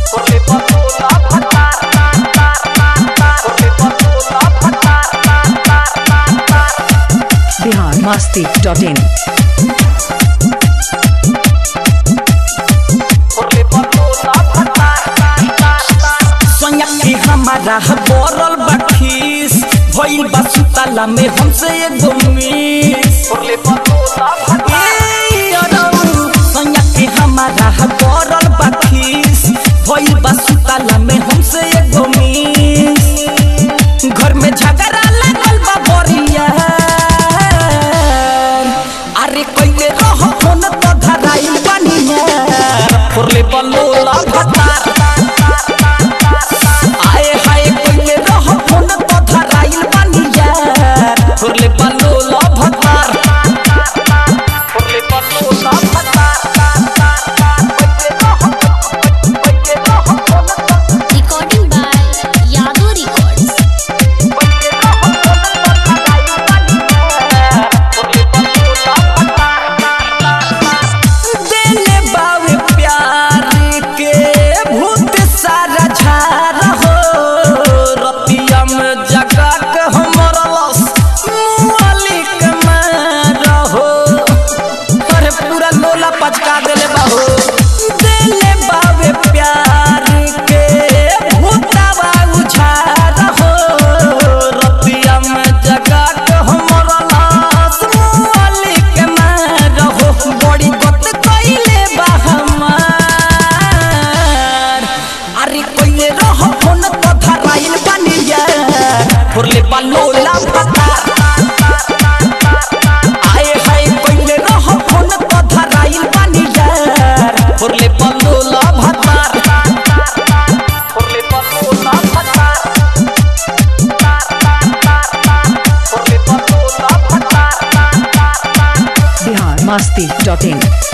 biharmasti.in हमारा बोरल बखीस भइल बा सुतला में हमसे एगो मिस हमारा बोरल बखीस भइल बा सुतला में हमसे एगो मिस घर में झगड़ा लागल बा बरिया अरे कइले रह फोन तो धराइल बनिया फोरले बलोला भतार फोरले बलोला भतार फोरले बलोला भतार रिकॉर्डिंग बाय यादव रिकॉर्ड्स देले बावे प्यार के भूत सारा झार हो रतिया में जगा के हमर लस मालिक मार हो अरे पूरा लोला पचका देले बाहो देले बावे प्यार के भूतवा उझार हो रतिया में जगा के हमर लस मालिक मार हो बड़ी गत कइले बा हमार अरे कइले रह फोन तो धराइल बनिया फोरले बलोला भतार आए हाय कइले रह फोन तो धराइल बनिया फोरले बलोला भतार फोरले बलोला भतार फोरले बलोला भतार biharmasti.in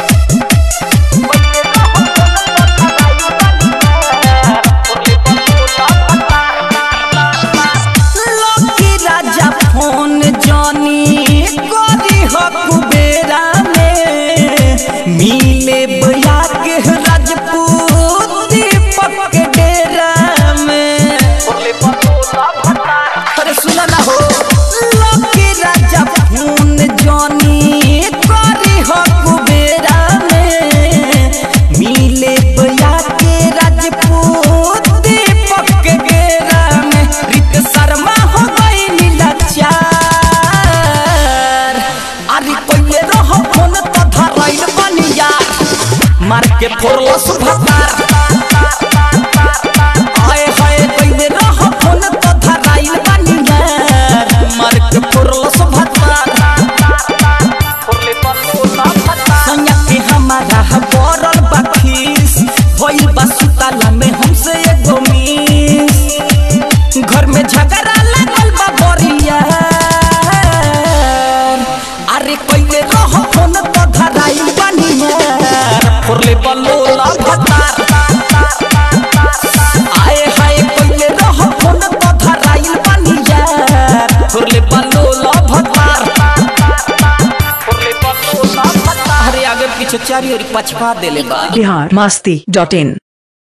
लकी राजा फोन जानी करी हो कुबेरा में मिले बया के राजपूत दीपक के डेरा में अरे सुना ना हो लकी राजा फोन जानी करी हो कुबेरा में मिले बया के राजपूत दीपक के डेरा में रित शर्मा हो गई नीलाचार अरे कइले रह फोन तो धराइल बनिया मार के फोरलस भतार आए हाय कइले रह फोन तो धराइल बनिया मार के फोरलस भतार फोरले बलोला भतार सैया के हमारा बोरल बखीस भइल बा सुतला में हमसे एगो मिस घर में झगड़ा लागल बा बरिया अरे कइले रह फोन तो धराइल बनिया फोरले बलोला भतार आए हाय कइले रह फोन तो धराइल बनिया फोरले बलोला भतार फोरले बलोला भतार अरे आगे पीछे चारी ओर पछपा देले बा biharmasti.in